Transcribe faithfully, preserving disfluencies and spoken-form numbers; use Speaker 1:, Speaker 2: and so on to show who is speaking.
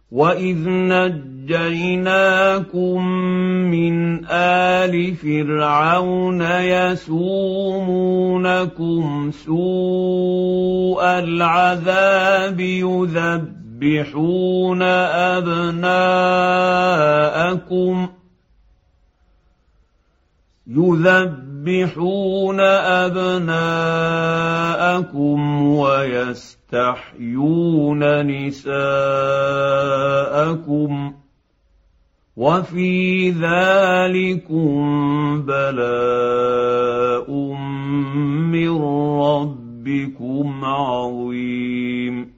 Speaker 1: وإذ نجيناكم من آل فرعون يسومونكم سوء العذاب يذبحون أبناءكم يذبحون أبناءكم ويستحيون نساءكم وفي ذلكم بلاء من ربكم عظيم.